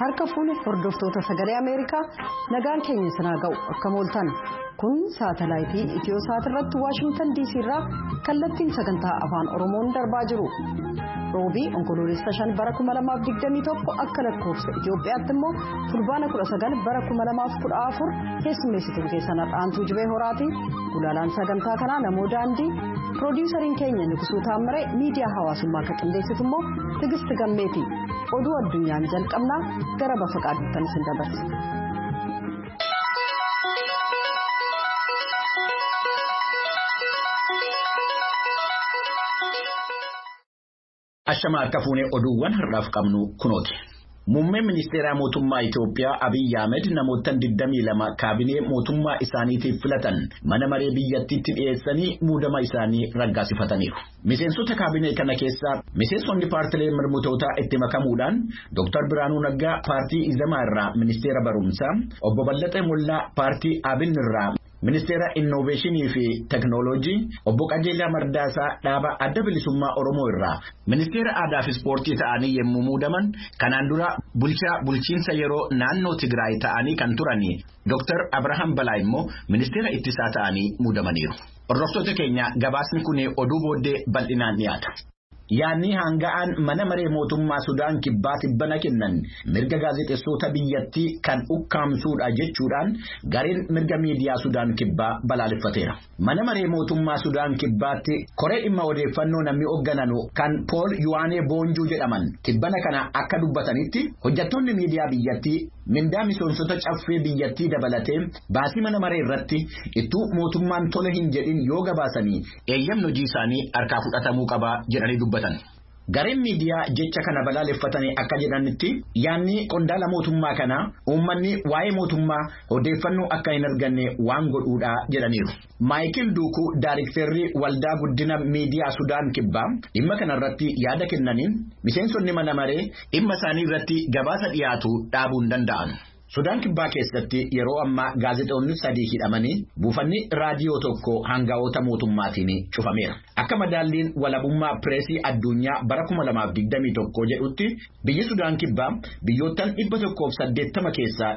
harka fuune hordoftoota sagalee Ameerikaa nagaan keenya sinaa ga'u akka mooltan kun saatalaayitii Itiyoosaat irratti Waashingtan DC irraa kallattiin sagantaa afaan Oromoon darbaa jiru. Roobii onkoloolessa 5 bara 2021 akka lakkoofsa Itiyoophiyaatti immoo fulbaana 19 bara 2014 keessummeessituun keessan Dhaantuu Jibee Horaati. Gulaalaan sagantaa kanaa namoo daandii piroodiisariin keenya Nuqsuu Taammaree miidiyaa hawaasummaa kan qindeessitu immoo Tigisti Gammeeti. Oduu addunyaan jalqabnaa gara bafa qaaddattan isin dabarsa. Ashama akka fuune oduuwwan har'aaf qabnu kunooti. Muummeen ministeera mootummaa Itoophiyaa Abiy Ahmed namoota 22 kaabinee mootummaa isaaniitiif filatan mana maree biyyattiitti dhiyeessanii muudama isaanii raggaasifataniiru. Miseensota kaabinee kana keessaa miseensonni paartilee mormitootaa itti makamuudhaan Dr. Biraanuu Naggaa paartii Izamaa irraa ministeera barumsaa, Obbo Ballaxee Mollaa paartii Abin irraa Ministeera Innoveeshinii fi Teknooloojii, Obbo Qajeelaa Mardaasaa dhaaba adda bilisummaa Oromoo irraa Ministeera Aadaa fi Ispoortii ta'anii yemmuu muudaman, kanaan dura bulchiinsa yeroo naannoo Tigraay ta'anii kan turanii Dr. Abrahaam Balaa immoo Ministeera Ittisaa ta'anii muudamaniiru. Hordoftoota keenya gabaasni kun oduu booddee bal'inaan dhiyaata. Yaanni hanga'aan mana maree mootummaa Sudaan kibbaa tibbana kennan mirga gaazexeessota biyyattii kan ukkaamsuudha jechuudhaan gareen mirga miidiyaa Sudaan kibbaa balaaleffateera. Mana maree mootummaa Sudaan kibbaatti koree dhimma odeeffannoo namni hooggananu kan Pool Yuwaanee Boonjuu jedhaman tibbana kana akka dubbatanitti hojjettoonni miidiyaa biyyattii mindaa miseensota caffee biyyattii dabalatee baasii mana maree irratti ittuu mootummaan tole hin jedhin yoo gabaasanii eeyyamni hojii isaanii harkaa fudhatamuu qaba jedhanii dubbatan. Gareen miidiyaa jecha kana balaaleffatanii akka jedhanitti yaanni qondaala mootummaa kana uummanni waa'ee mootummaa odeeffannoo akka hin arganne waan godhuudha jedhaniiru. Maayikil Duukuu Daayiriktarrii Waldaa Guddina Miidiyaa Sudaan Kibbaa dhimma kanarratti yaada kennaniin miseensonni mana maree dhimma isaanii irratti gabaasa dhiyaatu dhaabuu hin danda'an. Sudaan kibbaa keessatti yeroo ammaa gaazexeessonni 3 hidhamanii buufanni raadiyoo tokko hangawoota mootummaatiin cufameera. Akka madaalliin walabummaa pireesii addunyaa bara 2021 jedhutti biyyi Sudaan kibbaa biyyoottan 180 keessaa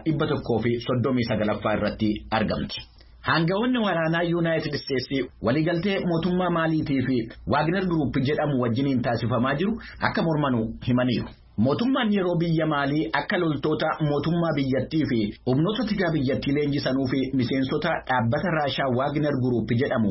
139 irratti argamti. Hangawoonni waraanaa Yuunaayitid Isteetsi waliigaltee mootummaa Maaliitii fi Waagner Group jedhamu wajjiniin taasifamaa jiru akka mormanu himaniiru. Mootummaan yeroo biyya Maalii akka loltoota mootummaa biyyattii fi humnoota tikaa biyyattii leenjisanii fi miseensota dhaabbata Raashaa Waagner Group jedhamu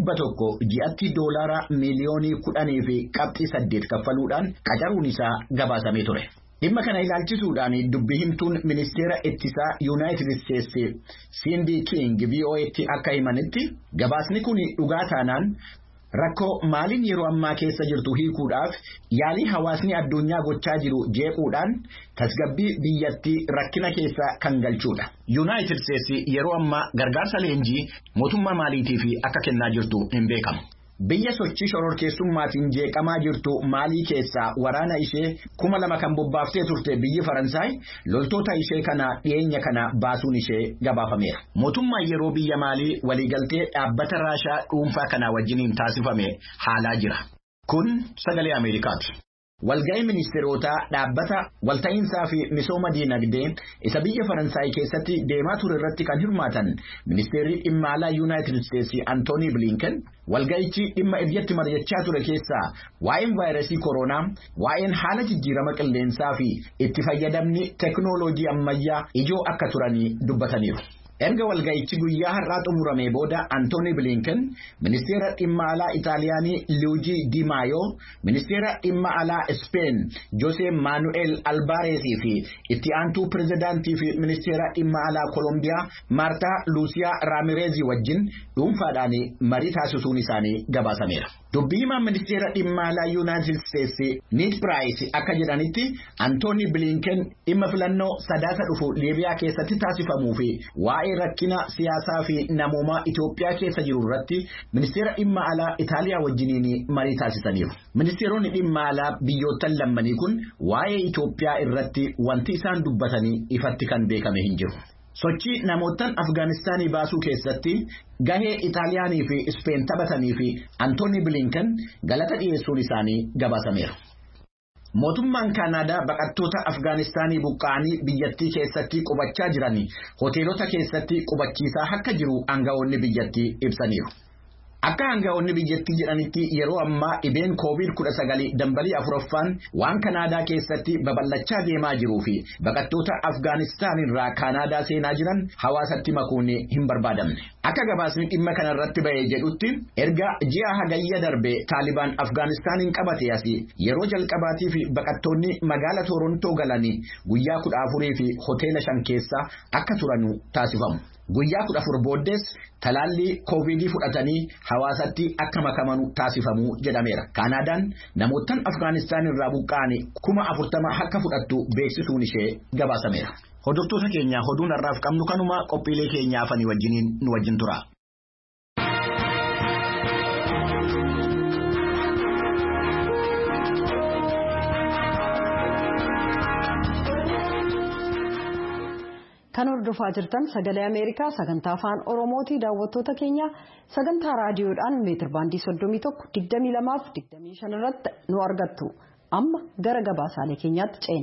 100 ji'atti doolaara miliyoonii 10 fi qabxii 8 kaffaluudhaan qacaruun isaa gabaasamee ture. Dhimma kana ilaalchisuudhaan dubbii himtuun ministeera ittisaa Yuunaayitid Isteetsi Cindy King VOA'tti akka himanitti gabaasni kun dhugaa taanaan rakkoo Maaliin yeroo ammaa keessa jirtu hiikuudhaaf yaalii hawaasni addunyaa gochaa jiru jeequudhaan tasgabbii biyyattii rakkina keessa kan galchuudha. Yuunaayitid Isteetsi yeroo ammaa gargaarsa leenjii mootummaa Maaliitiif akka kennaa jirtu hin beekamu. Biyya sochii shororkeessummaatiin jeeqamaa jirtu Maalii keessaa waraana ishee 2,000 kan bobbaaftee turte biyyi Faransaay loltoota ishee kana dhiyeenya kana baasuun ishee gabaafameera. Mootummaan yeroo biyya Maalii waliigaltee dhaabbata Raashaa dhuunfaa kana wajjiniin taasifame haalaa jira. Kun sagalee Ameerikaati. Walga'ii ministeerotaa dhaabbata walta'iinsaa fi misooma diinagdee isa biyya Faransaay keessatti deemaa ture irratti kan hirmaatan ministeerri dhimma alaa Yuunaayitid Isteetsi Antoonii Bilinken walga'ichi dhimma iyyatti mari'achaa ture keessaa waa'een vaayirasii koronaa, waa'een haala jijjiirama qilleensaa fi itti fayyadamni teknooloojii ammayyaa ijoo akka turanii dubbataniiru. Erga walga'ichi guyyaa har'aa xumuramee booda Antoonii Bilinken ministeera dhimma alaa Itaaliyaanii Luigi Di Maio, ministeera dhimma alaa Speen Jose Manuel Alvarez fi itti aantuu pirezidaantii fi ministeera dhimma alaa Kolombiyaa Marta Lucia Ramirez wajjin dhuunfaadhaan marii taasisuun isaanii gabaasameera. Dubbii himaan ministeera dhimma alaa Yuunaayitid Isteetsi Ned Price akka jedhanitti Antoonii Bilinken dhimma filannoo sadaasa dhufu Liibiyaa keessatti taasifamuu fi waa'ee rakkina siyaasaa fi namoomaa Itoophiyaa keessa jiru irratti ministeera dhimma alaa Itaaliyaa wajjiniin marii taasisaniiru. Ministeeronni dhimma alaa biyyoottan lammanii kun waa'ee Itoophiyaa irratti wanti isaan dubbatanii ifatti kan beekame hin jiru. Sochii namootaan Afgaanistaanii baasuu keessatti gahee Itaaliyaanii fi Speen taphatanii fi Antoonii Bilinken galata dhiyeessuun isaanii gabaasameera. Mootummaan Kaanaadaa baqattoota Afgaanistaanii buqqa'anii biyyattii keessatti qubachaa jiran hoteelota keessatti qubachiisaa akka jiru aangawoonni biyyattii ibsaniiru. Akka aangawoonni biyyattii jedhanitti yeroo ammaa dhibeen COVID-19 dambalii afuraffaan waan Kanaadaa keessatti babal'achaa deemaa jiruu fi baqattoota Afgaanistaan irraa Kanaadaa seenaa jiran hawaasatti makuun hin barbaadamne. Akka gabaasni dhimma kanarratti ba'ee jedhutti erga ji'a hagayya darbe Taalibaan Afgaanistaanin qabate asii yeroo jalqabaatii fi baqattoonni magaala Torontoo galanii guyyaa 14 fi hoteela 5 keessa akka turanu taasifamu. Guyyaa 14 booddees talaallii COVID fudhatanii hawaasatti akka makamanu taasifamu jedhameera. Kaanaadaan namoottan Afgaanistaan irraa buqqa'an 40,000 akka fudhattu beeksisuun ishee gabaasameera. Hordoftoota keenya oduun har'aaf qabnu kanuma qophiilee keenyaa afanii wajjiniin nu wajjin tura. Kan hordofaa jirtan sagalee Ameerikaa sagantaa afaan Oromooti. Daawwattoota keenya sagantaa raadiyoodhaan meetir baandii 31 22 fi 25 irratti nu argattu. Amma gara gabaasaalee keenyaatti ceena.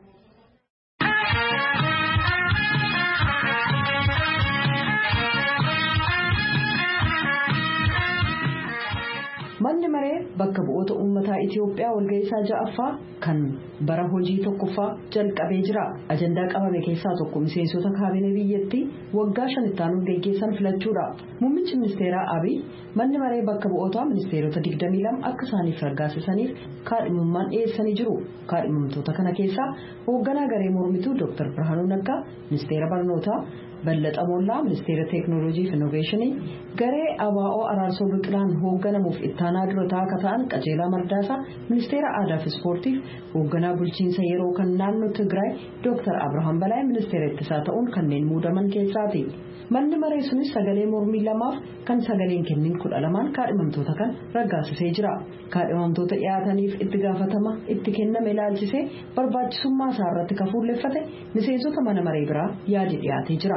Manni maree bakka bu'oota uummataa Itiyoophiyaa walga'iisaa ja'affaa kan bara hojii tokkoffaa jalqabee jira. Ajandaa qabame keessaa tokko miseensota kaabinee biyyattii waggaa 5 itti aanuuf gaggeessan filachuudha. Muummichi ministeeraa Abiy manni maree bakka bu'ootaa ministeerota 22 akka isaaniif raggaasisaniif kaadhimummaan dhiyeessanii jiru. Kaadhimamtoota kana keessaa hoogganaa garee mormituu Dr. Birhaanuu Naggaa ministeera barnootaa, Ballataa Mollaa ministeera teeknooloojii fi innoveeshinii, garee ABO Araarsoo Biqilaan hoogganamuuf ittaanaa durataa akka ta'an Qajeelaa Mardaasaa ministeera aadaa fi ispoortiif, hoogganaa bulchiinsa yeroo kan naannoo Tigraay Dr. Abrahaam Balaay ministeera ittisaa ta'uun kanneen muudaman keessaati. Manni maree sunis sagalee mormii 2 kan sagaleen kennin 12 kaadhimamtoota kan raggaasisee jira. Kaadhimamtoota dhiyaataniif itti gaafatama itti kenname ilaalchisee barbaachisummaa isaa irratti kafuulleeffate miseensota mana maree biraa yaadi dhiyaatee jira.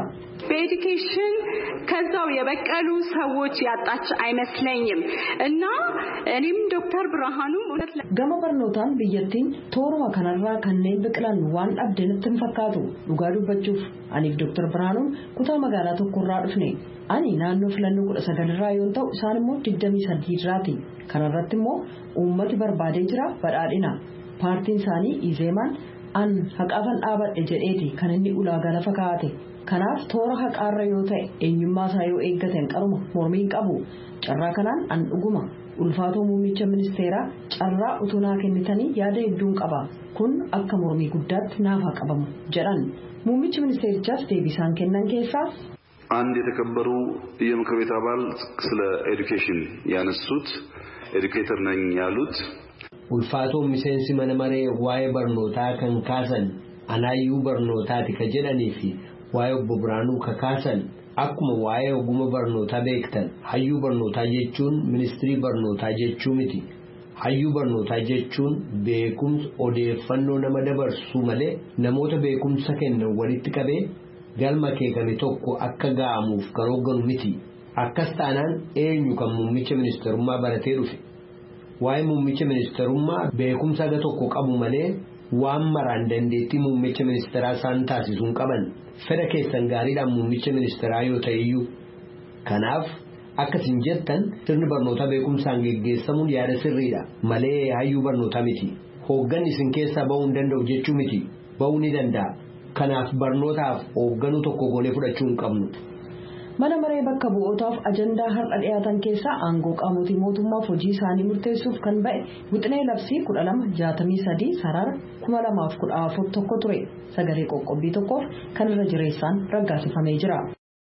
በኤዱኬሽን ከዛው የበቀሉ ሰዎች ያጣች አይመስለኝም እና እኔም ዶክተር ብርሃኑም እውነት ገመ በርኖታን biyyattiin tooruma kanarraa kanneen biqilan waan dhabdeenatti hin fakkaatu dhugaa dubbachuuf aniif Dr. Birhaanuun kutaa magaalaa tokkorraa dhufne ani naannoo filannoo 19 irraa yoo ta'u isaan immoo 23 irraati. Kanarratti immoo uummati barbaadee jira badhaadhina. Paartiin isaanii Izeemaan an haqaafan dhaabadhe jedheeti kan inni ulaagaa lafa kaa'ate. Kanaaf toora haqaarra yoo ta'e eenyummaa isaa yoo eeggateen qaruma mormiin qabu. Carraa kanaan an dhuguma ulfaatoo muummicha ministeeraa carraa utunaa kennitanii yaada hedduun qaba. Kun akka mormii guddaatti naaf haa qabamu jedhan. Muummichi ministeerichaas deebisaan kennan keessaa አንድ የተከበሩ የምክር ቤት አባል ስለ ኤዱኬሽን ያነሱት ኤዱኬተር ነኝ ያሉት ulfaatoo miseensi mana maree waa'ee barnootaa kan kaasan anaayyuu barnootaati ka jedhanii fi waa'ee obbo Biraanuu ka kaasan akkuma waa'ee ogummaa barnootaa beektan hayyuu barnootaa jechuun ministirii barnootaa jechuu miti. Hayyuu barnootaa jechuun beekumsa odeeffannoo nama dabarsuu malee namoota beekumsa kennan walitti qabee galma keekame tokko akka ga'amuuf garoogganu miti. Akkas taanaan eenyu kan muummicha ministeerummaa baratee dhufe. Waa'ee muummicha ministeerummaa beekumsa aga tokko qabu malee waan maraan dandeettii muummicha ministeeraa isaan taasisuun qaban fedha keessan gaariidhaan muummicha ministeeraa yoo ta'eyyuu. Kanaaf akkasin jettan sirni barnootaa beekumsaan geggeessamuun yaada sirriidha malee hayyuu barnootaa miti. Hoogganni isin keessaa ba'uu hin danda'u jechuu miti. Ba'uu ni danda'a. Kanaaf barnootaaf hoogganuu tokko goonee fudhachuu hin qabnu. Mana maree bakka bu'ootaaf ajandaa har'a dhiyaatan keessaa aangoo qaamotii mootummaaf hojii isaanii murteessuuf kan ba'e wixinee labsii 1263 sarara 2014 tokko ture. Sagalee qoqqobbii tokkoof kan irra jireessaan raggaasifamee jira.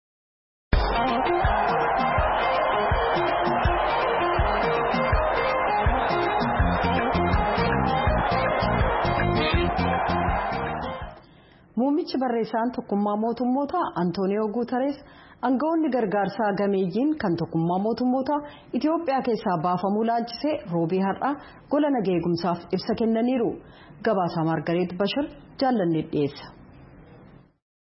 Muummichi barreessaan tokkummaa mootummootaa Antooniyoo Guutarees aangawoonni gargaarsaa gameeyyiin kan tokkummaa mootummootaa Itiyoophiyaa keessaa baafamuu laalchisee roobii har'aa gola nagaa eegumsaaf ibsa kennaniiru. Gabaasaa Margareet Bashir jaallanne dhiyeessa.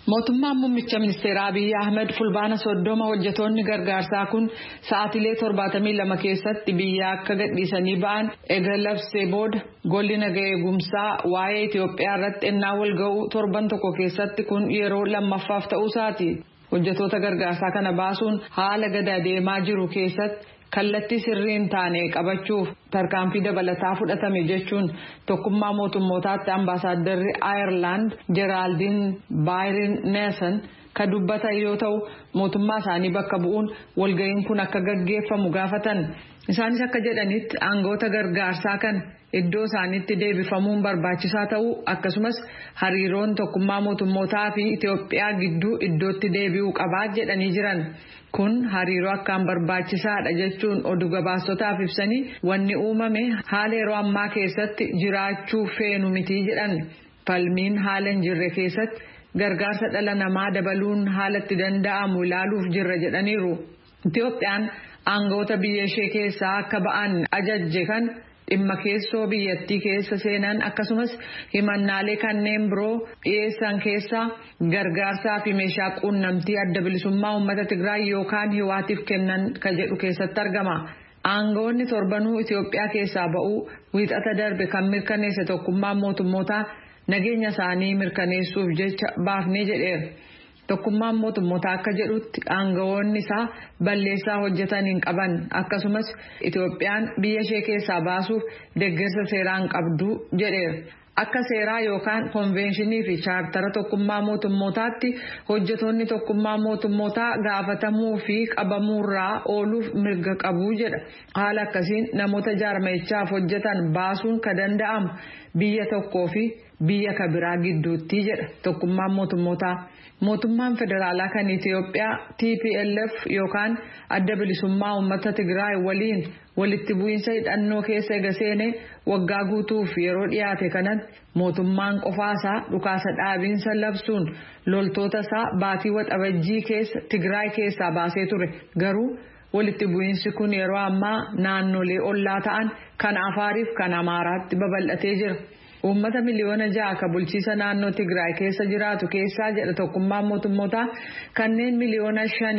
Mootummaan muummicha ministeeraa Abiy Ahmed fulbaana 30 hojjetoonni gargaarsaa kun sa'aatilee 72 keessatti biyya akka gadhiisanii ba'an eega labsee booda golli nagaa eegumsaa waa'ee Itoophiyaa irratti ennaa wal ga'u torban tokko keessatti kun yeroo lammaffaaf ta'uusaati. Hojjetoota gargaarsaa kana baasuun haala gada deemaa jiru keessatti kallattii sirriin taane qabachuuf tarkaanfii dabalataa fudhatame jechuun tokkummaa mootummootaatti ambaasaaddarri Ayerlaand Jeraaldin Baayirin Neelsan kan dubbatan yoo ta'u mootummaa isaanii bakka bu'uun walga'iin kun akka gaggeeffamu gaafatan. Isaanis akka jedhanitti aangoota gargaarsaa kan iddoo isaaniitti deebifamuun barbaachisaa ta'uu akkasumas hariiroon tokkummaa mootummootaa fi Itoophiyaa gidduu iddootti deebi'uu qabaa jedhanii jiran. Kun hariiroo akkaan barbaachisaadha jechuun oduu gabaastotaaf ibsanii wanni uumame haala yeroo ammaa keessatti jiraachuu feenu miti jedhan. Falmiin haala hin jirre keessatti gargaarsa dhala namaa dabaluun haala itti danda'amu ilaaluuf jirra jedhaniiru. Itoophiyaan aangoota biyya ishee keessaa akka ba'an ajajje kan dhimma keessoo biyyattii keessa seenan akkasumas himannaalee kanneen biroo dhiyeessan keessaa gargaarsaa fi meeshaa quunnamtii adda bilisummaa uummata Tigraay yookaan Hiwaatiif kennan kan jedhu keessatti argama. Aangoonni torbanuu Itoophiyaa keessaa ba'uu wiixata darbe kan mirkaneesse tokkummaan mootummootaa nageenya isaanii mirkaneessuuf jecha baafnee jedheera. Tokkummaan mootummootaa akka jedhutti aangawoonni isaa balleessaa hojjetan hin qaban akkasumas Itoophiyaan biyya ishee keessaa baasuuf deeggarsa seeraan qabdu jedheera. Akka seeraa yookaan konvenshinii fi chaartara tokkummaa mootummootaatti hojjetoonni tokkummaa mootummootaa gaafatamuu fi qabamuurraa ooluuf mirga qabu jedha. Haala akkasiin namoota jaarmayichaaf hojjetan baasuun kan danda'amu biyya tokkoo fi biyya kabiraa gidduutti jedha tokkummaan mootummootaa. Mootummaan federaalaa kan Itoophiyaa TPLF yookaan adda bilisummaa uummata Tigraay waliin walitti bu'iinsa hidhannoo keessa eega seenee waggaa guutuuf yeroo dhiyaate kanatti mootummaan qofaasaa dhukaasa dhaabiinsa labsuun loltoota isaa baatii waxabajjii keessa Tigraay keessaa baasee ture. Garuu walitti bu'iinsi kun yeroo ammaa naannolee ollaa ta'an kan Afaariif kan Amaaraatti babal'atee jira. Uummata miliyoona 6 ka bulchiisa naannoo Tigraay keessa jiraatu keessaa jedha tokkummaan mootummootaa kanneen miliyoona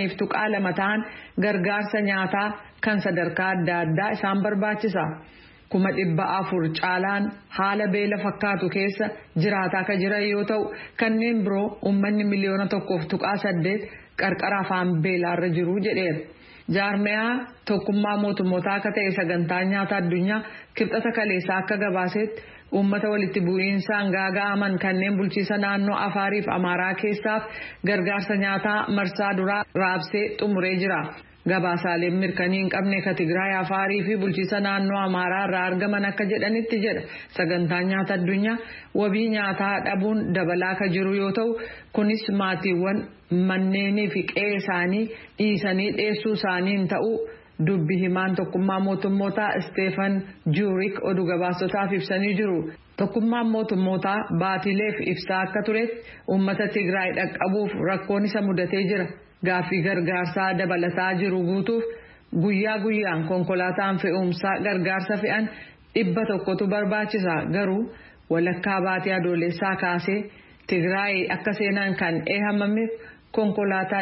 5.2 ta'an gargaarsa nyaataa kan sadarkaa adda addaa isaan barbaachisa. 400,000 caalaan haala beela fakkaatu keessa jiraataa kan jiran yoo ta'u kanneen biroo uummanni miliyoona 1.8 qarqara afaan beelaarra jiru jedheera. Jaarmiyaa tokkummaa mootummootaa akka ta'e sagantaa nyaataa addunyaa kibxata kaleessaa akka gabaasetti uummata walitti bu'iinsaan gaaga'aman kanneen bulchiisa naannoo Afaariif Amaaraa keessaaf gargaarsa nyaataa marsaa duraa raabsee xumuree jira. Gabaasaaleen mirkanii hin qabne ka Tigraay Afaarii fi bulchiisa naannoo Amaaraa irraa argaman akka jedhanitti jedha sagantaan nyaata addunyaa wabii nyaataa dhabuun dabalaa ka jiru yoo ta'u kunis maatiiwwan manneenii fi qe'ee isaanii dhiisanii dheessuu isaaniin ta'uu dubbi himaan tokkummaa mootummootaa Steefan Juurik oduu gabaasotaaf ibsanii jiru. Tokkummaan mootummootaa baatileef ibsaa akka turetti uummata Tigraay dhaqqabuuf rakkoon isa mudatee jira. Gaaffii gargaarsaa dabalataa jiru guutuuf guyyaa guyyaan konkolaataan fe'umsaa gargaarsa fe'an 100tu barbaachisa. Garuu walakkaa baatii adoolessaa kaasee Tigraay akka seenan kan eeyyamameef konkolaataa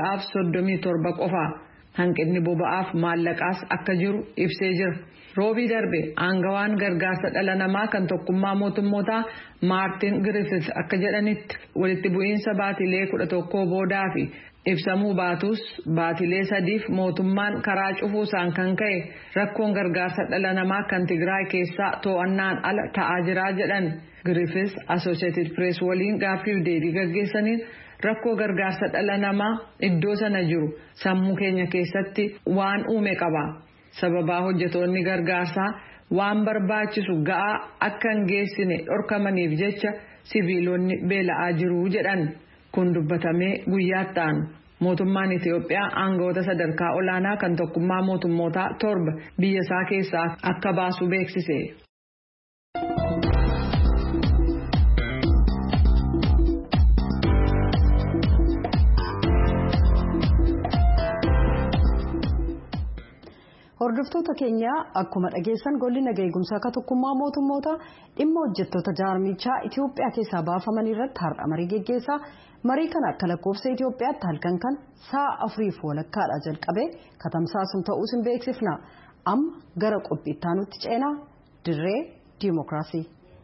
637 qofa. Hanqinni boba'aaf maallaqaas akka jiru ibsee jira. Roobii darbe aangawaan gargaarsa dhala namaa kan tokkummaa mootummootaa Maartin Griffiths akka jedhanitti walitti bu'iinsa baatilee 11 boodaa fi ibsamuu baatus baatilee 3f mootummaan karaa cufuusaan kan ka'e rakkoon gargaarsa dhala namaa kan Tigraay keessaa to'annaan ala ta'aa jira jedhan. Griffiths Associated Press waliin gaaffiif deebii gaggeessaniin rakkoo gargaarsa dhala namaa iddoo sana jiru sammuu keenya keessatti waan uume qaba. Sababaa hojjetoonni gargaarsaa waan barbaachisu ga'aa akka hin geessine dhorkamaniif jecha siviilonni beela'aa jiru jedhan. Kun dubbatamee guyyaatti aanu. Mootummaan Itoophiyaa aangawoota sadarkaa olaanaa kan tokkummaa mootummootaa 7 biyya isaa keessaa akka baasu beeksise. Hordoftoota keenya akkuma dhageessan golli nagaa eegumsaa akka tokkummaa mootummoota dhimma hojjettoota jaarmichaa Itoophiyaa keessaa baafamanii irratti har'a marii geggeessaa. Marii kana akka lakkoofsa Itoophiyaatti halkan kan sa'a 4:00 jalqabee katamsaasuun ta'uus hin beeksifna. Amma gara qophii itti aanutti ceenaa dirree diimokiraasii.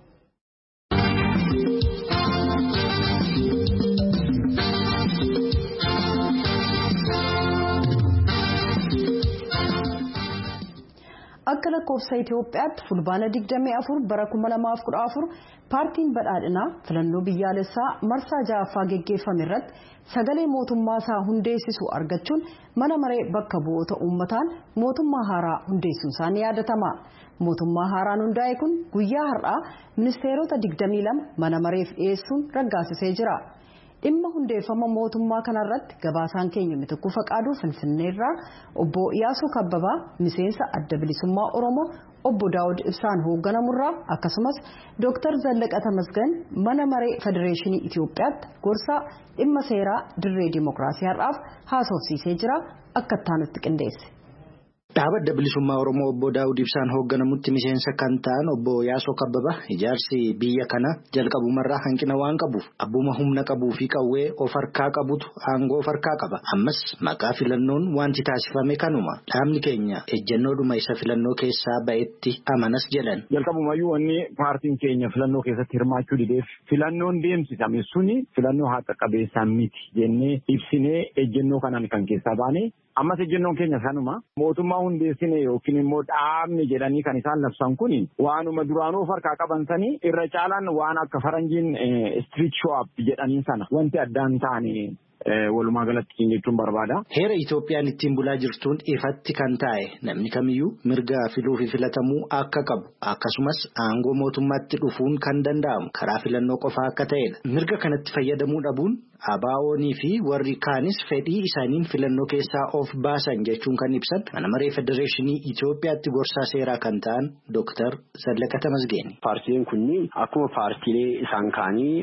Akka lakkoofsa Itoophiyaatti fulbaana 24 bara 2014 paartiin badhaadhinaa filannoo biyyaalessaa marsaa 6ffaa geggeeffame irratti sagalee mootummaa isaa hundeessisu argachuun mana maree bakka bu'oota uummataan mootummaa haaraa hundeessuun isaa ni yaadatama. Mootummaa haaraan hundaa'e kun guyyaa har'aa ministeerota 22 mana mareef dhiyeessuun raggaasisee jira. Dhimma hundeeffama mootummaa kanarratti gabaasaan keenya Mitikkuu Faqaaduu Finfinneerraa obbo Iyaasuu Kabbabaa miseensa adda bilisummaa Oromoo obbo Daawud Ibsaan hoogganamurraa akkasumas Dr. Zallaqaa Tamasgan mana maree Federeeshinii Itoophiyaatti gorsaa dhimma seeraa dirree diimokiraasii har'aaf haasofsiisee jira akka ittaanutti qindeesse. Dhaaba adda bilisummaa Oromoo obbo Daawud Ibsaan hoogganamutti miseensa kan ta'an obbo Iyaasuu Kabbabaa ijaarsi biyya kana jalqabumarraa hanqina waan qabuuf abbuma humna qabuu fi qawwee of harkaa qabutu aangoo of harkaa qaba. Ammas maqaa filannoon wanti taasifame kanuma. Dhaabni keenya ejjennoodhuma isa filannoo keessaa ba'etti amanas jedhan. Jalqabumayyuu wanni paartiin keenya filannoo keessatti hirmaachuu dideef filannoon deemsifame suni filannoo haqa qabeessaan miti jennee ibsinee ejjennoo kanaan kan keessaa baane. Ammas ejjennoon keenya kanuma mootummaa hundeessine yookiin immoo dhaabni jedhanii kan isaan labsan kun waanuma duraanuu of harkaa qaban sanii irra caalaan waan akka faranjiin street shop jedhanii sana wanti addaan ta'ani walumaa galatti jechuun barbaada. Heera Itoophiyaan ittiin bulaa jirtuun ifatti kan taa'e namni kamiyyuu mirga filuu fi filatamuu akka qabu akkasumas aangoo mootummaatti dhufuun kan danda'amu karaa filannoo qofaa akka ta'edha. Mirga kanatti fayyadamuu dhabuun ABO'nii fi warri kaanis fedhii isaaniin filannoo keessaa of baasan jechuun kan ibsan mana maree Federeeshinii Itoophiyaatti gorsaa seeraa kan ta'an Dr. Zallaqaa Tamasgan. Paartileen kunniin akkuma paartilee isaan kaanii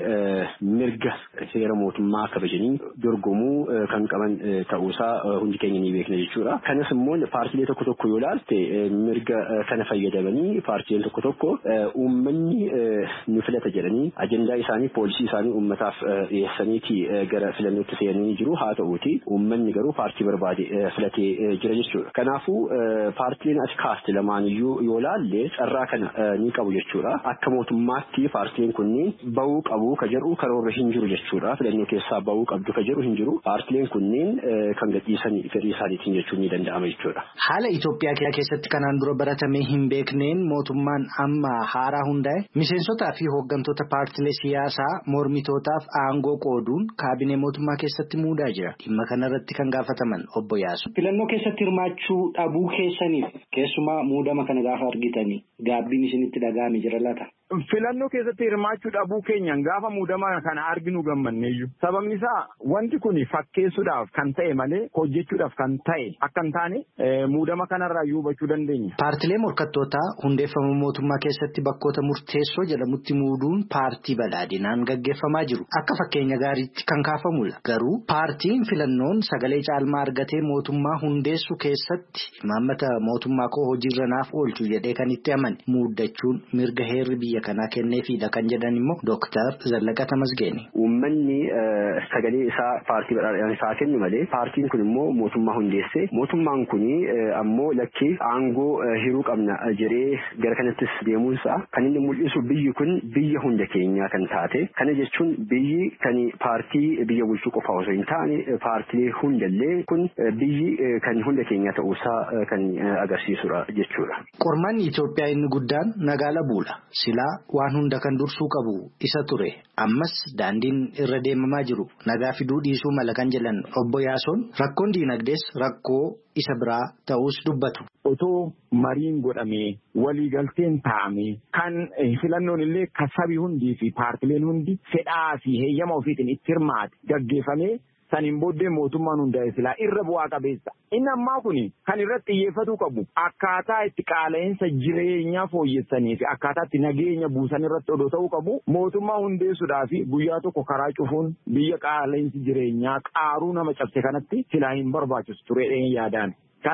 mirga seera mootummaa kabajanii dorgomuu kan qaban ta'uusaa hundi keenya ni beekna jechuudha. Kanas immoo paartilee tokko yoo ilaalte mirga kana fayyadamanii paartileen tokko uummanni ni filata jedhanii ajandaa isaanii poolisii isaanii uummataaf dhiyeessaniiti gara filannootti seenanii jiru. Haa ta'uuti uummanni garuu paartii barbaade filatee jira jechuudha. Kanaafuu paartileen as kaaste lamaaniyyuu yoo ilaalle carraa kana ni qabu jechuudha. Akka mootummaatti paartileen kunniin bahuu qabu ka jedhu karoorra hin jiru jechuudha. Filannoo keessaa bahuu qabdu ka jedhu hin jiru. Paartileen kunniin kan gadhiisanii fedhii isaaniitiin jechuun ni danda'ama jechuudha. Haala Itoophiyaa keessatti kanaan dura baratamee hin beekneen mootummaan amma haaraa hundaa'e miseensotaa fi hooggantoota paartilee siyaasaa mormitootaaf aangoo qooduun kaabinee mootummaa keessatti muudaa jira. Dhimma kanarratti kan gaafataman obbo Iyaasuu. Filannoo keessatti hirmaachuu dhabuu keessaniif keessumaa muudama kana gaafa argitanii gaabbiin isinitti dhaga'ame jira laata? Filannoo keessatti hirmaachuu dhabuu keenyan gaafa muudama kana arginu gammanneeyyu. Sababni isaa wanti kun fakkeessuudhaaf kan ta'e malee hojjechuudhaaf kan ta'e akka hin taane muudama kanarraa hubachuu dandeenya. Paartilee morkattootaa hundeeffama mootummaa keessatti bakkoota murteessoo jedhamutti muuduun paartii badhaadhinaan gaggeeffamaa jiru. Akka fakkeenya gaariitti kan kaafamudha. Garuu paartiin filannoon sagalee caalmaa argatee mootummaa hundeessu keessatti imaammata mootummaa koo hojiirra naaf oolchu jedhee kan itti amane muuddachuun mirga heerri biyya kanaa kenneefidha kan jedhan immoo Dr. Zallaqaa Tamasgan. Uummanni sagalee isaa paartii badhaadhinaan isaa kennu malee paartiin kun immoo mootummaa hundeesse. Mootummaan kun ammoo lakkii aangoo hiruu qabna jedhee gara kanattis deemuunsaa kan inni mul'isu biyyi kun biyya hunda keenyaa kan taate. Kana jechuun biyyi kan paartii biyya bulchuu qofa osoo hin taane paartilee hundallee kun biyyi kan hunda keenyaa ta'uusaa kan agarsiisudha jechuudha. Qormaanni Itoophiyaa inni guddaan nagaa labuudha. Silaa waan hunda kan dursuu qabu isa ture. Ammas daandiin irra deemamaa jiru nagaa fiduu dhiisuu mala kan jedhan obbo Iyaasoon rakkoon diinagdees rakkoo isa biraa ta'us dubbatu. Otoo mariin godhamee waliigalteen taa'amee kan filannoon illee kasabii hundii fi paartileen hundi fedhaa fi heeyyama ofiitiin itti hirmaate gaggeeffamee saniin booddee mootummaan hundaa'e silaa irra bu'aa qabeessa. Inni ammaa kun kan irratti xiyyeeffatuu qabu akkaataa itti qaala'insa jireenyaa fooyyessanii fi akkaataa itti nageenya buusan irratti odoo ta'uu qabu mootummaa hundeessuudhaa fi guyyaa tokko karaa cufuun biyya qaala'insi jireenyaa qaaruu nama cabse kanatti silaa hin barbaachisu tureedhaan yaadaan. Kanaaf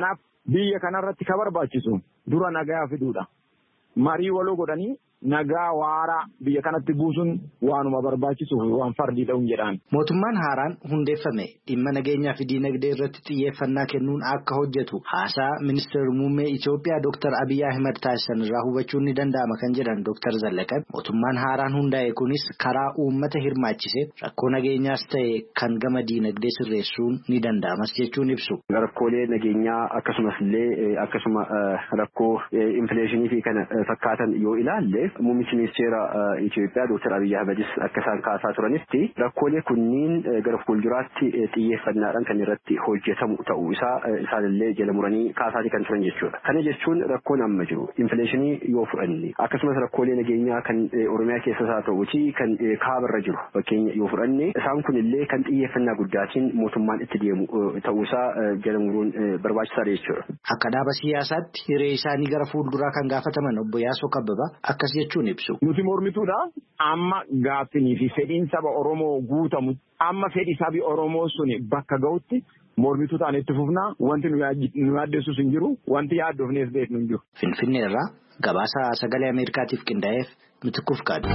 biyya kanarratti ka barbaachisu dura nagaa fiduudha. Marii waloo godhanii nagaa waaraa biyya kanatti buusuun waanuma barbaachisuuf waan fardii ta'uun jedhaan. Mootummaan haaraan hundeeffame dhimma nageenyaa fi diinagdee irratti xiyyeeffannaa kennuun akka hojjetu haasaa ministeerri muummee Itoophiyaa Dr. Abiy Ahmed taasisan irraa hubachuun ni danda'ama kan jedhan Dr. Zallaqan mootummaan haaraan hundaa'e kunis karaa uummata hirmaachisee rakkoo nageenyaas ta'e kan gama diinagdee sirreessuun ni danda'amas jechuun ibsu. Rakkoolee nageenyaa akkasumas illee akkasuma rakkoo infileeshinii fi kana fakkaatan yoo ilaalle muummichi ministeera Itoophiyaa Dr. Abiy Ahmedis akka isaan kaasaa turanitti rakkoolee kunniin gara fuulduraatti xiyyeeffannaadhaan kan irratti hojjetamu ta'uu isaanillee jala muranii kaasaati kan turan jechuudha. Kana jechuun rakkoon amma jiru infileeshinii yoo fudhanne akkasumas rakkoolee nageenyaa kan Oromiyaa keessas haa ta'uuti kan kaabarra jiru fakkeenya yoo fudhanne isaan kunillee kan xiyyeeffannaa guddaatiin mootummaan itti deemu ta'uu isaa jala muruun barbaachisaadha jechuudha. Akka dhaaba siyaasaatti hiree isaanii gara fuulduraa kan gaafataman obbo Yaasoo Kabbabaa akkas jechuun ibsu. Nuti mormituudha amma gaaffinii fi fedhiin saba Oromoo guutamu amma fedhii sabi Oromoo suni bakka ga'utti mormituu ta'an itti fufnaa wanti nu yaaddeessus hin jiru wanti yaaddoofnees beeknu hin jiru. Finfinnee irraa gabaasa sagalee Ameerikaatiif qindaa'eef Mitikkuuf Kaadu.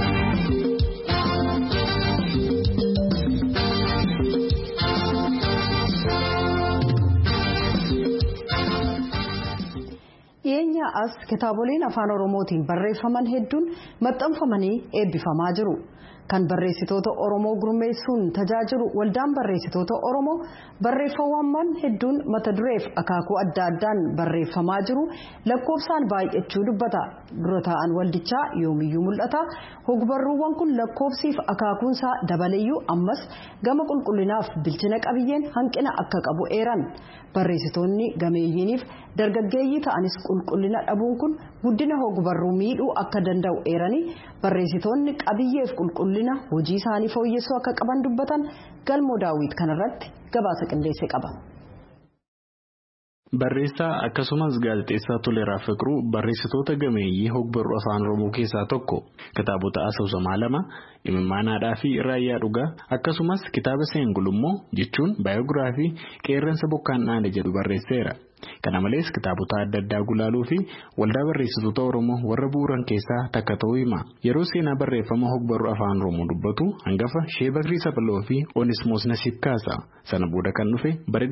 Dhiyeenya as kitaaboleen afaan Oromootiin barreeffaman hedduun maxxanfamanii eebbifamaa jiru. Kan barreessitoota Oromoo gurmeessuun tajaajilu waldaan barreessitoota Oromoo barreeffamawwan hedduun mata dureef akaakuu adda addaan barreeffamaa jiru lakkoofsaan baay'achuu dubbata. Dura taa'an waldichaa yoomiyyuu mul'ata. Hogbarruuwwan kun lakkoofsiif akaakuunsaa dabaleeyyuu ammas gama qulqullinaaf bilchina qabiyyeen hanqina akka qabu eeran. Barreessitoonni gameeyyiiniif dargaggeeyyii ta'anis qulqullina dhabuun kun guddina hogbarruu miidhuu akka danda'u eeranii barreessitoonni qabiyyeef qulqullina hojii isaanii fooyyessuu akka qaban dubbatan Galmoo Daawit kanarratti gabaasa qindeessee qaba. Barreessaa akkasumas gaazexeessaa Toleeraa Fiqiruu barreessitoota gameeyyii hogbarruu afaan Oromoo keessaa tokko. Kitaabota asoosamaa 2 Imimmaanaadhaa fi Raayyaa Dhugaa akkasumas kitaaba Seengulummoo jechuun baayogiraafii qeerransa bokkaan dhaane jedhu barreesseera. Kana malees kitaabota adda addaa gulaaluu fi waldaa barreessitoota Oromoo warra bu'uuran keessaa takka ta'uu hima. Yeroo seenaa barreeffama hogbarruu afaan Oromoo dubbatu hangafa Sheebakrii Sapaloo fi Onismoos Nasiib kaasa. Sana booda kan dhufe bara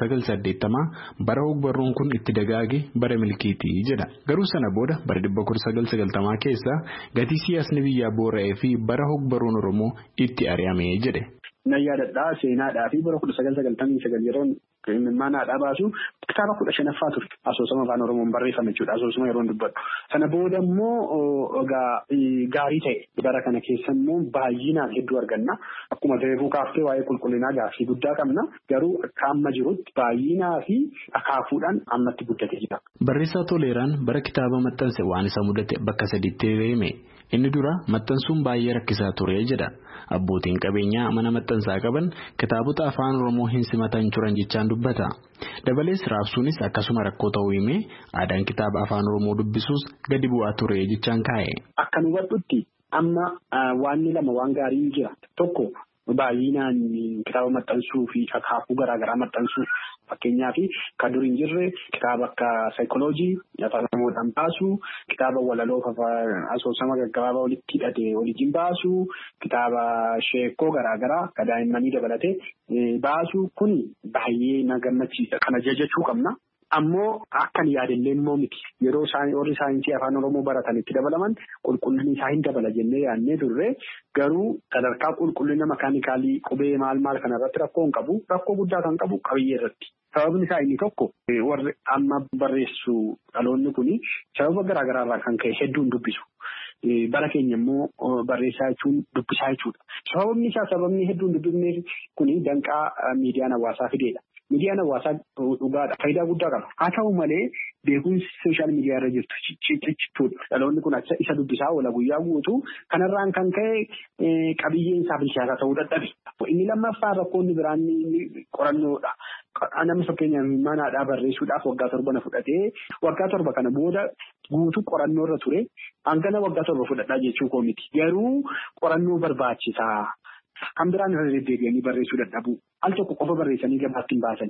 1980 bara hogbarruun kun itti dagaage bara milkiitii jedha. Garuu sana booda bara 1990 keessa gatii siyaasni biyyaa boora'ee fi bara hogbarruun Oromoo itti ari'ame jedhe. Nayyaadadhaa seenaadhaa fi bara 1999 yeroon imimmaanaadhaa baasu kitaaba 15ffaa ture asoosama afaan Oromoon barreeffame jechuudha asoosama yeroon dubbadhu. Sana booda immoo gaarii ta'e bara kana keessa immoo baay'inaan hedduu arganna. Akkuma reefuu kaaftee waa'ee qulqullinaa gaaffii guddaa qabna garuu akka amma jirutti baay'inaa fi akaakuudhaan ammatti guddatee jira. Barreessaa Toleeraan bara kitaaba maxxanse waan isa mudate bakka 3tti hime. Inni dura maxxansuun baay'ee rakkisaa ture jedha. Abbootiin qabeenyaa mana maxxansaa qaban kitaabota afaan Oromoo hin simatan turan jechaan dubbata. Dabalees raabsuunis akkasuma rakkoo ta'uu hime aadaan kitaaba afaan Oromoo dubbisuus gadi bu'aa ture jechaan kaa'e. Akka nu hubadhutti amma waan lama waan gaarii jira. Tokko baay'inaan kitaaba maxxansuu fi akaakuu garaagaraa maxxansuu. Fakkeenyaaf kan dur hin jirre kitaaba akka saayikooloojii afaan Oromoodhaan baasu kitaaba walaloo asoosama gaggabaabaa walitti hidhate waliin baasu kitaaba sheekoo garaagaraa kan daa'immanii dabalatee baasu kun baay'ee na gammachiisa kana jajachuu qabna. Ammoo akkan yaadallee immoo miti yeroo warri saayinsii afaan Oromoo baratan itti dabalaman qulqullinni isaa hin dabala jennee yaadnee turre garuu sadarkaa qulqullina makaanikaalii qubee maal kanarratti rakkoo hin qabu rakkoo guddaa kan qabu qabiyyee irratti. Sababni isaa inni tokko warri amma barreessu dhaloonni kuni sababa garaagaraarraa kan ka'e hedduun dubbisu. Bara keenya immoo barreessaa jechuun dubbisaa jechuudha. Sababni hedduun dubbifne kuni danqaa miidiyaan hawaasaa fideedha. Miidiyaan hawaasaa dhugaadha. Faayidaa guddaa qaba. Haa ta'u malee beekumsi sooshaal miidiyaa irra jirtu ciccituudha. Dhaloonni kun isa dubbisaa oola guyyaa guutuu kanarraan kan ka'e qabiyyeen isaa bilchaataa ta'uu dadhabe. Inni lammaffaa rakkoonni biraan qorannoodha. Namni fakkeenyaaf manaadhaa barreessuudhaaf waggaa 7 na fudhatee waggaa 7 kana booda guutuu qorannoo irra ture hangana waggaa 7 fudhadhaa jechuu koo miti. Garuu qorannoo barbaachisaa. Kan biraan irra deddeebi'anii barreessuu dadhabu al tokko qofa barreessanii gabaatti hin baasan.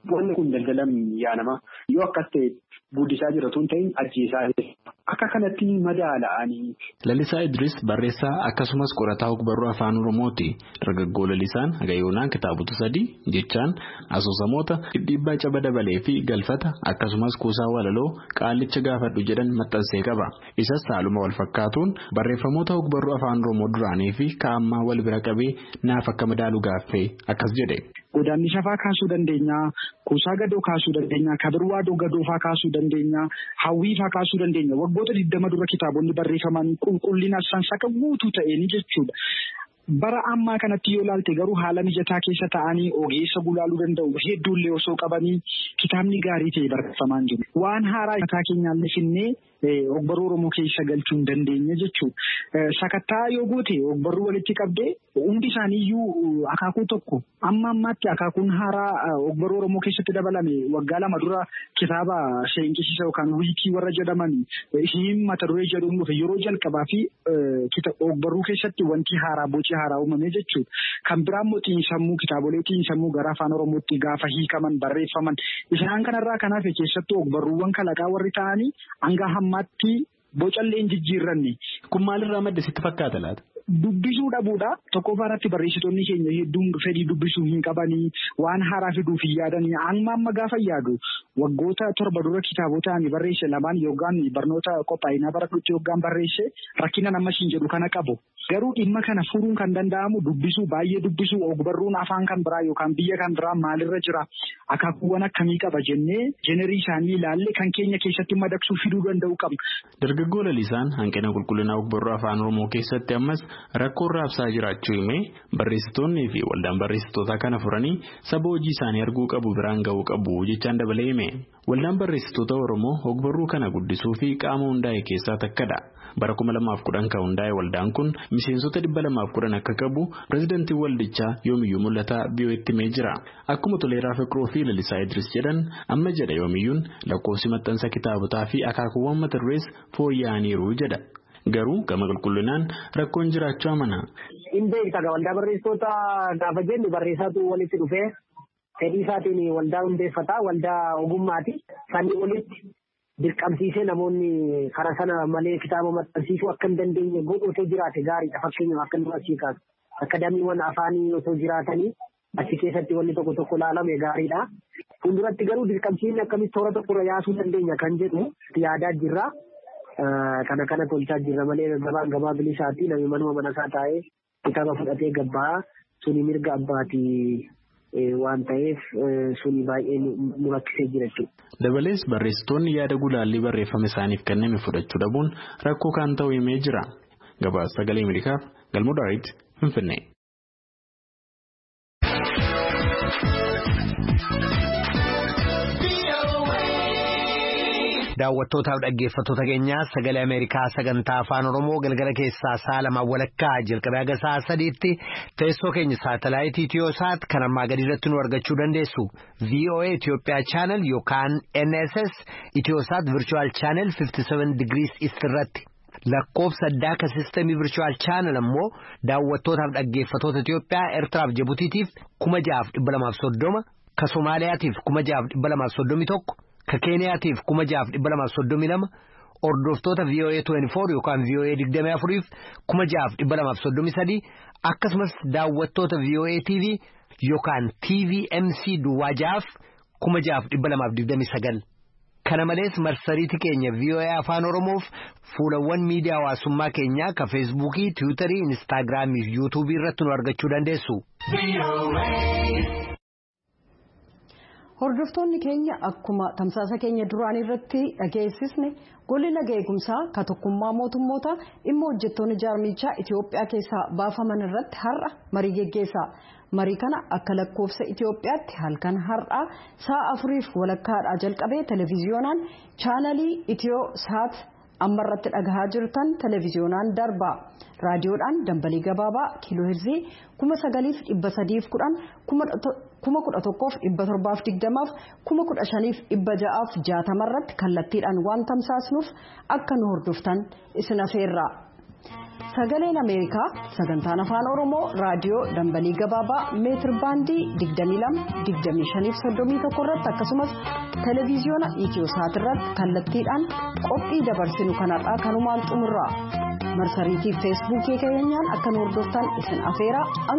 wanni kun daldalan yaanama yoo akkas ta'e guddisaa jiratuun ta'in ajjeesaa akka kanatti madaala'anii. Lalisaa Idris barreessaa akkasumas qorataa ogbarruu afaan Oromooti. Dargaggoo Lalisaan hagayoonaan kitaabota 3 jechaan asoosamoota dhidhiibbaa caba dabalee fi galfata akkasumas kuusaa walaloo qaalicha gaafadhu jedhan maxxansee qaba. Isas haaluma wal fakkaatuun barreeffamoota ogbarruu afaan Oromoo duraanii fi ka'ammaa wal bira qabee naaf akka madaalu gaaffee akkas jedhe. Godaanni shafaa kaasuu dandeenya, kuusaa gadoo kaasuu dandeenya, kabirwaa gadoofaa kaasuu dandeenya, hawwiifaa kaasuu dandeenya. Waggoota 20 dura kitaabonni barreeffaman qulqullina sansaka guutuu ta'een jechuudha. Bara ammaa kanatti yoo ilaalte garuu haala mijataa keessa ta'anii ogeessa gulaaluu danda'u hedduullee osoo qabanii kitaabni gaarii ta'e barreeffamaan jiru. Waan haaraa mataa keenyaallee finnee ogbarruu Oromoo keessa galchuu hin dandeenye jechuudha. Sakattaa yoo goote ogbarruu walitti qabdee hundi isaaniiyyuu akaakuu tokko amma ammaatti akaakuun haaraa ogbarruu Oromoo keessatti dabalame waggaa 2 dura kitaaba seenqisiisa yookaan wiikii warra jedhaman hin mata duree jedhuun dhufe yeroo jalqabaa fi ogbarruu keessatti wanti haaraa boci haaraa uumame jechuudha. Kan biraan mootiin sammuu kitaabolee sammuu gara afaan Oromootti gaafa hiikaman barreeffaman isaan kanarraa kanaaf keessattuu ogbarruuwwan kalaqaa warri ta'anii hanga hammaatti bocallee hin jijjiirranne. Kun maalirraa madde sitti fakkaata laata? Dubbisuu dhabuudha. Tokkoffaa irratti barreessitoonni keenya hedduun fedhii dubbisuu hin qabanii waan haaraa fiduuf hin yaadanii amma gaafa yaadu waggoota 7 dura kitaabota ani barreesse 2 yookaan barnoota qophaa'inaa bara dhutti yookaan barreesse rakkina nama siin jedhu kana qabu. Garuu dhimma kana furuun kan danda'amu dubbisuu baay'ee dubbisuu ogbarruun afaan kan biraa yookaan biyya kan biraa maalirra jira akaakuuwwan akkamii qaba jennee jenerii isaanii ilaalle kan keenya keessatti madaqsuu fiduu danda'u qabna. Dargaggoo Lalisaan hanqina qulqullinaa ogbarruu afaan Oromoo keessatti ammas rakkoo raabsaa jiraachuu himee barreessitoonnii fi waldaan barreessitootaa kana furanii saba hojii isaanii arguu qabu biraan ga'uu qabu jechaan dabalee hime. Waldaan barreessitoota Oromoo ogbarruu kana guddisuu fi qaama hundaa'e keessaa takkadha. Bara 2010 kan hundaa'e waldaan kun miseensota 210 akka qabu pirezidaantiin waldichaa yoomiyyuu mul'ata biyyooti himee jira. Akkuma Toleeraa Fiqiruu fi Lalisaa Idris jedhan amma jedha yoomiyyuun lakkoofsi maxxansa kitaabotaa fi akaakuuwwan mata durees fooyya'aniiru jedha. Garuu gama qulqullinaan rakkoon jiraachuu amana. Inni beektaa waldaa barreessitoota gaafa jennu barreessaatu walitti dhufee fedhii isaatiin waldaa hundeeffataa waldaa ogummaati. Sanii olitti dirqamsiisee namoonni karaa sana malee kitaaba maxxansiisuu akka hin dandeenye godhotee jiraate gaariidha. Fakkeenyaaf akka nu asii kaasu akadaamiiwwan afaanii osoo jiraatanii achi keessatti wanni tokko laalame gaariidha. Fuulduratti garuu dirqamsiisni akkamitti toora tokkorra yaasuu dandeenya kan jedhu yaadaa jirra. Kana tolchaa jirra malee gabaa bilisaatti namni mana isaa taa'ee kitaaba fudhatee gabbaa suni mirga abbaatii waan ta'eef suni baay'ee nu rakkisee jira jechuudha. Dabalees barreessitoonni yaada gulaallii barreeffame isaaniif kenname fudhachuu dhabuun rakkoo kan ta'u himee jira. Gabaasa Sagalee Ameerikaaf Galmoo Daawit Finfinnee. Daawwattootaaf dhaggeeffattoota keenya Sagalee Ameerikaa sagantaa afaan Oromoo galgala keessaa sa'a 2 walakkaa jalqabee haga sa'a 3tti teessoo keenya saatalaayitii Itiyoosaat kan ammaa gadi irratti nu argachuu dandeessu. VOA Itoophiyaa Channel yookaan NSS Itiyoosaat Virtual Channel 57 degrees East irratti. Lakkoofsa addaa ka sistemii Virtual Channel ammoo daawwattootaaf dhaggeeffattoota Itoophiyaa Eertiraaf Jibuutiitiif 6230 ka Somaaliyaatiif 6231 ka Keeniyaatiif 6232 hordoftoota VOA 24 yookaan VOA 24f 6233 akkasumas daawwattoota VOA TV yookaan TVMC duwwaajaaf 6229 kana malees marsariitii keenya VOA afaan Oromoof fuulawwan miidiyaa hawaasummaa keenyaa ka Feesbuukii, Tiwiitarii, Instaagiraamii fi Yuutuubii irratti nu argachuu dandeessu. Hordoftoonni keenya akkuma tamsaasa keenya duraan irratti dhageessisne golli naga eegumsaa ka tokkummaa mootummoota dhimma hojjettoonni jaarmichaa Itoophiyaa keessaa baafaman irratti har'a marii geggeessa. Marii kana akka lakkoofsa Itoophiyaatti halkan har'aa sa'a 4:00 jalqabee televiziyoonaan chaanalii Itiyoosaat amma irratti dhagahaa jirtan televiziyoonaan darba. Raadiyoodhaan dambalii gabaabaa kiilooheerzii 9310 11,720 15,660 irratti kallattiidhaan waan tamsaasnuuf akka nu hordoftan isin afeerra. Sagaleen Ameerikaa sagantaan afaan Oromoo raadiyoo dambalii gabaabaa meetir baandii 22-25-31 irratti akkasumas televiziyoona Itiyoosaat irratti kallattiidhaan qophii dabarsinu kanarraa kanumaan xumurra. Marsariitii feesbuukii keenyaan akka nu hordoftan isin afeera.